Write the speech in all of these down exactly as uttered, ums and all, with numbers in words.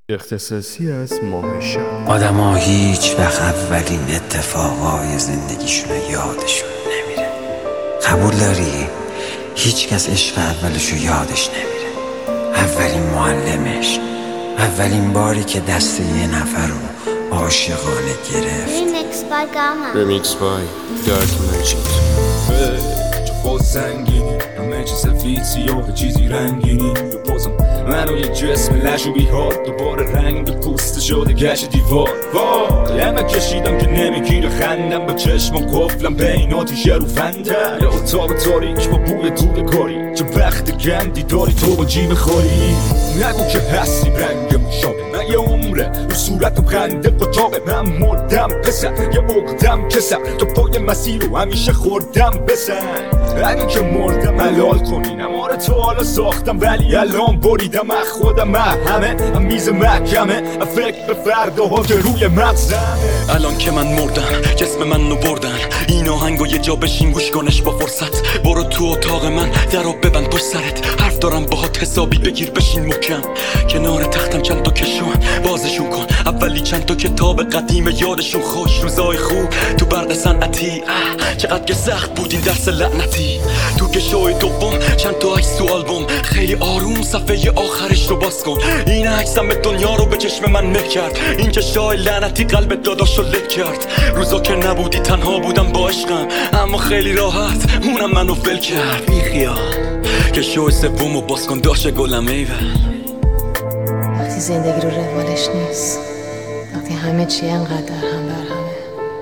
اختصاصی از ماه شب. آدم ها هیچ وقت اولین اتفاقای زندگیشون یادشون نمیره. قبول داری؟ هیچ کس عشق اولشو یادش نمیره. اولین معلمش، اولین باری که دست یه نفر رو عاشقانه گرفت. Remix by Gamma. Remix by Dark Magic. با سنگینی همه چیز سفید سیاه چیزی رنگینی یا بازم منو یه جسم لش و بیهاد دوباره رنگ پوست شده گشت دیوار وای همه کشیدم که نمیگیره خندم با چشمم قفلم بین آتیشه رو فندم یا اتاق تاریک با بوی دود کاری چه وقت گندی داری تو با جیب خالی نگو که هستی رنگ مشابه من یه عمره رو صورتم خنده قطاقه من مردم پسر یه اقدم کسر تو پای مسیر رو همیشه خوردم بسن اگه که مردم حلال کنین اماره تو حالا ساختم ولی الان بریدم از خودم همه هم میز محکمه فکر به فرداها که روی مغزمه. الان که من مردم جسم من رو بردن این آهنگو یه جا بشین گوش کنش با فرصت برو تو اتاق من درو ببند پشت سرت حرف دارم باهات حسابی بگیر بشین محکم کنار تختم چند تا کشون بازشون کن اولی چند تا کتاب قدیم یادشون خوش روزای خوب تو برق صنعتی چقدر که سخت بود این درس لعنتی تو کشوی دوم چند تا عکس تو آلبوم خیلی آروم صفحه آخرش رو باز کن این عکسم دنیا رو به چشم من مه کرد این چشای لعنتی قلب داداشو لک کرد روزا که نبودی تنها بودم با عشقم اما خیلی راحت اونم منو ول کرد بی خیال کشوی سوم رو باز کن داشه گلم ایول وقتی زندگی رو روالش نیست وقتی همه چی انقدر در هم بر همه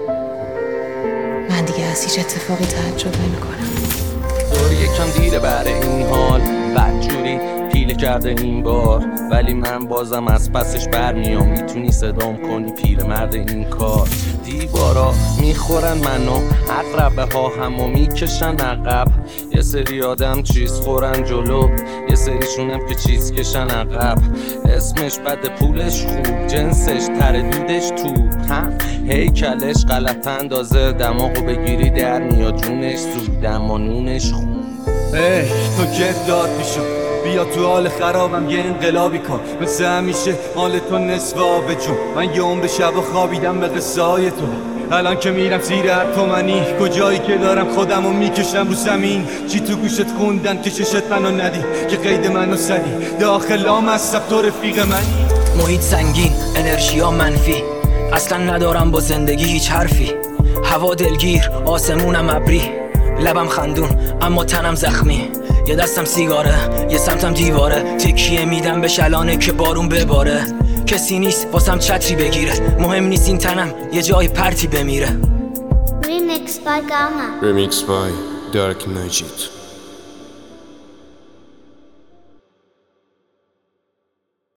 من دیگه از هیچ اتفاقی تعجب نمی کنم. دور یکم دیره بر این حال بدجوری پیله کرده این بار ولی من بازم از پسش برمیام میتونی صدام کنی پیرمرد این کار دیوارا میخورن منو عقربه ها همو میکشن عقب یه سری آدم چیز خورن جلو یه سریشونم که چیز کشن عقب اسمش بده پولش خوب جنسش تردیدش تو هیکلش غلط اندازه دماغو بگیری در میاد جونش سود دمانونش خوب. ای تو جد داد میشم بیا تو حال خرابم یه انقلابی کن مثل همیشه حال تو نصف آب جون من یه عمر شب و خوابیدم به قصه تو الان که میرم زیر هر تومنی کجایی که دارم خودمو میکشم رو زمین چی تو گوشت خوندن که چشت منو ندی که قید منو سدی داخل هم از تو رفیق منی محیط سنگین انرژی ها منفی اصلا ندارم با زندگی هیچ حرفی هوا دلگیر آسمونم ابری لبم خندون اما تنم زخمی یه دستم سیگاره یه سمتم دیواره تکیه میدم به شلانه که بارون بباره کسی نیست واسم چتری بگیره مهم نیست این تنم یه جای پرتی بمیره. Remix by Gamma. Remix by Dark Magic.